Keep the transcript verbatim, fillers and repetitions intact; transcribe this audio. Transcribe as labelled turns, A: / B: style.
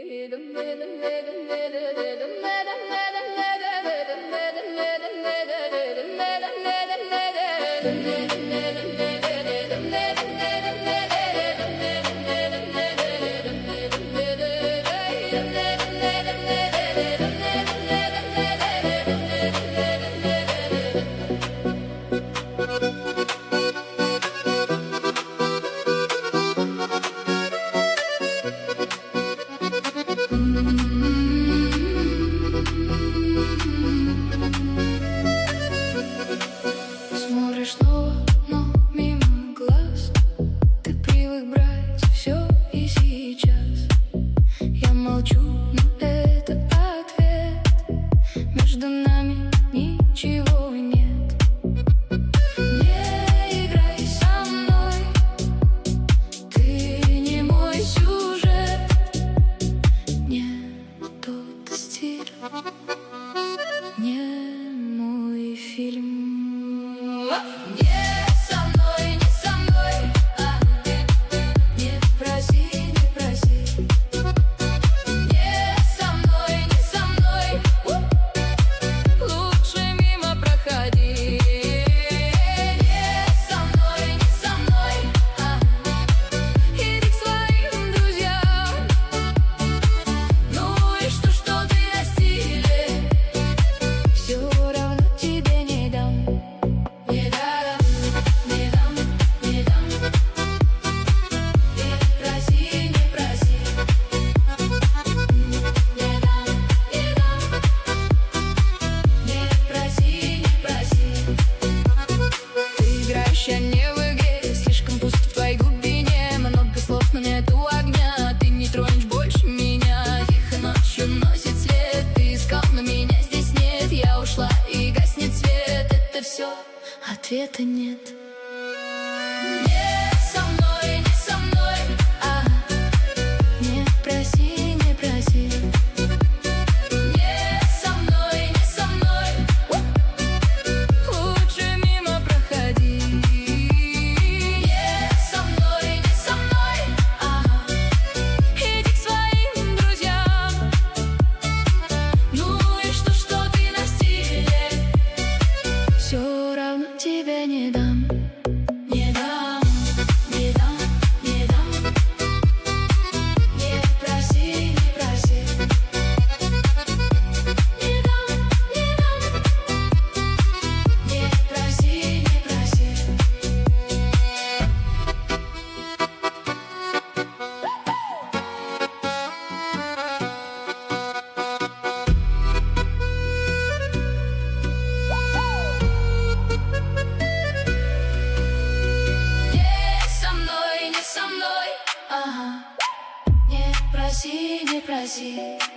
A: Смотришь снова, но мимо глаз. Ты привык брать все и сейчас. Я молчу, но это ответ. Между нами ничего нет. Не играй со мной, ты не мой сюжет. Не тот стиль, не мой фильм. Не со мной, не со мной, а, не проси, не проси. Не со мной, не со мной, лучше мимо проходи. Не со мной, не со мной, а, иди к своим друзьям. Ну и что, что ты на стиле, все равно тебе не дам. Не дам, не дам, не дам. Не проси, не проси. Не дам, не дам. Не проси, не проси. Ты играешь, я не в игре. Слишком пусто в твоей глубине. Много слов, но нету огня. Ты не тронешь больше меня. Тихо ночью носит след. Ты искал, но меня здесь нет. Я ушла и гаснет свет. Это все, ответа нет. Не со мной, не со мной, а, не проси, не проси. Не со мной, не со мной, лучше мимо проходи. Не со мной, не со мной, а, иди к своим друзьям. Ну и что, что ты на стиле, все равно тебе не дам. Не дам, не дам, не дам. Не проси, не проси. Не дам, не дам. Не проси, не проси. Не со мной, не со мной, ага. Не проси, не проси.